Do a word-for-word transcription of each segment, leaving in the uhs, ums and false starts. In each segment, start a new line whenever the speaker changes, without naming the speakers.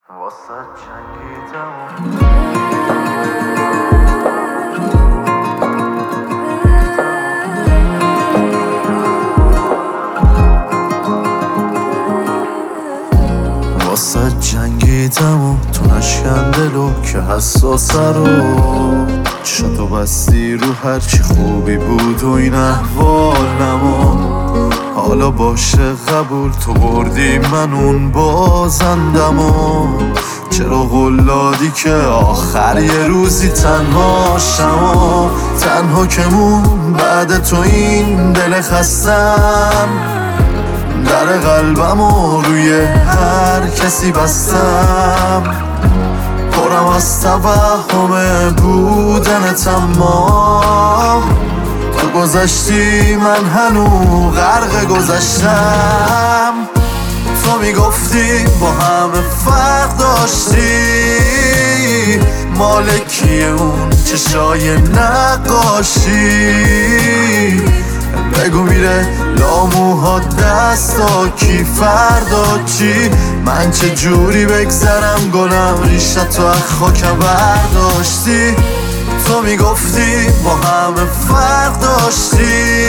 واسه جنگیدم واسه جنگیدم و تو نشکن دلو که حساسه رو شاتو بستی رو هرچی خوبی بود و این احوال نما. حالا باشه قبول تو بردی من اون بازندم و چرا قلادی که آخر یه روزی تنها شما تنها که مون بعد تو این دل خستم در قلبم و روی هر کسی بستم پرم از توهم بودنت اما تو گذشتی من هنو غرق گذشتم. تو میگفتی با همه فرق داشتی مالکی اون چشای نقاشی بگو میره لاموها دستا کی فردا چی من چه جوری بگذرم گلم ریشتو از خاکم برداشتی. تو میگفتی با همه فرق داشتی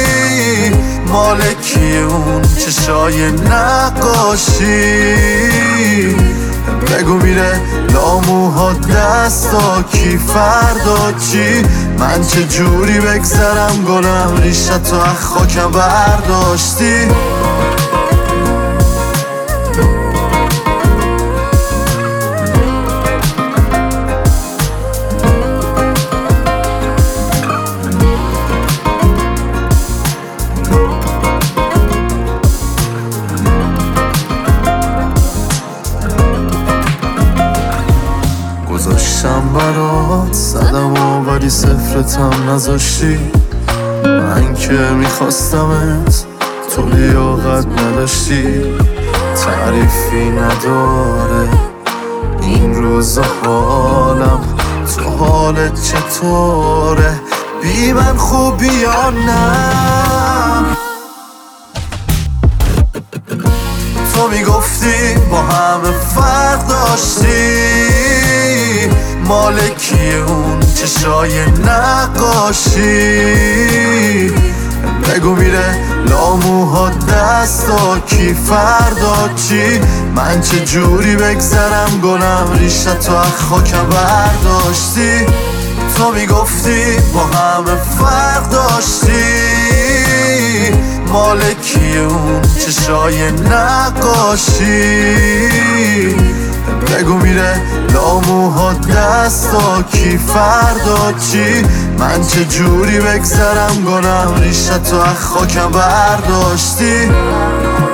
مالکی اون چشای نقاشی بگو میره لاموها دستا کی فردا چی من چه جوری بگذرم گلم ریشتو از خاکم برداشتی. گذاشتم برات زدم و ولی صفرتم نذاشتی من که میخواستمت تو لیاقت نداشتی تعریفی نداره این روزا حالم تو حالت چطوره بی من خوبی یا نه. تو میگفتی با همه فرق داشتی مالکی اون چشای نقاشی بگو میره لاموها دستا کی فردا چی من چه جوری بگذرم گلم ریشتو از خاکم برداشتی. تو میگفتی با همه فرق داشتی مالکی اون چشای نقاشی بگو میره لاموها دستا کی فردا چی من چه جوری بگذرم گلم ریشتو از خاکم برداشتی.